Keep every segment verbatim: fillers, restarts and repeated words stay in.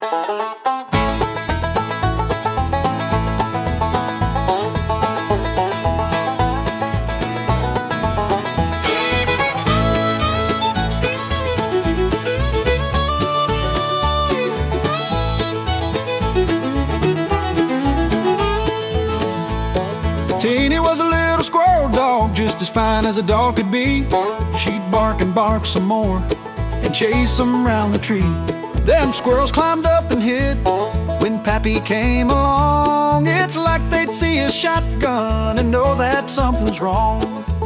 Teeny was a little squirrel dog, just as fine as a dog could be. She'd bark and bark some more and chase them round the tree. Them squirrels climbed up and hid when Pappy came along. It's like they'd see a shotgun and know that something's wrong.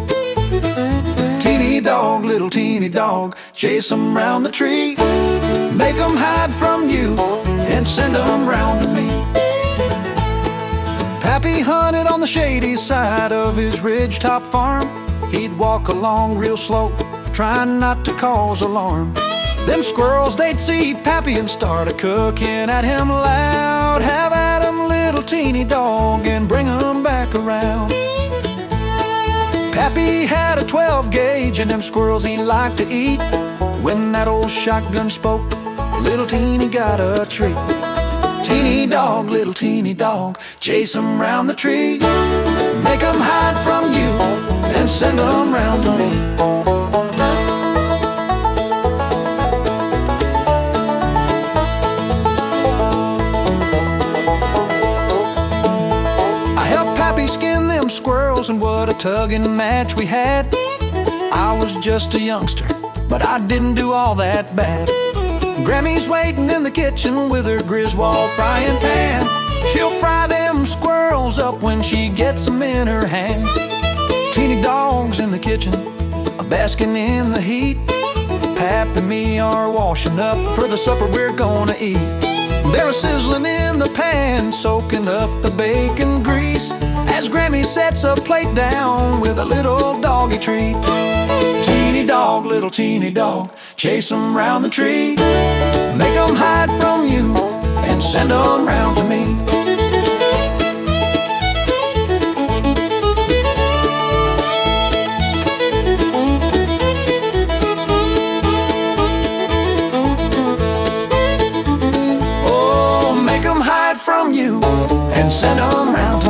Teeny dog, little teeny dog, chase them round the tree. Make them hide from you and send them round to me. Pappy hunted on the shady side of his ridgetop farm. He'd walk along real slow, trying not to cause alarm. Them squirrels, they'd see Pappy and start a-cooking at him loud. Have at him, little teeny dog, and bring him back around. Pappy had a twelve gauge, and them squirrels he liked to eat. When that old shotgun spoke, little teeny got a treat. Teeny dog, little teeny dog, chase them round the tree. Make them hide from you and send them round to me. I helped Pappy skin them squirrels, and what a tugging match we had. I was just a youngster, but I didn't do all that bad. Grammy's waiting in the kitchen with her Griswold frying pan. She'll fry them squirrels up when she gets them in her hands. Teeny dog's in the kitchen, basking in the heat. Pap and me are washing up for the supper we're gonna eat. They're sizzling in the pan, soaking up the bacon grease, as Grammy sets a plate down with a little doggy treat. Teeny dog, little teeny dog, chase them round the tree. Make them hide from you and send them round to me. Oh, make them hide from you and send them round to me.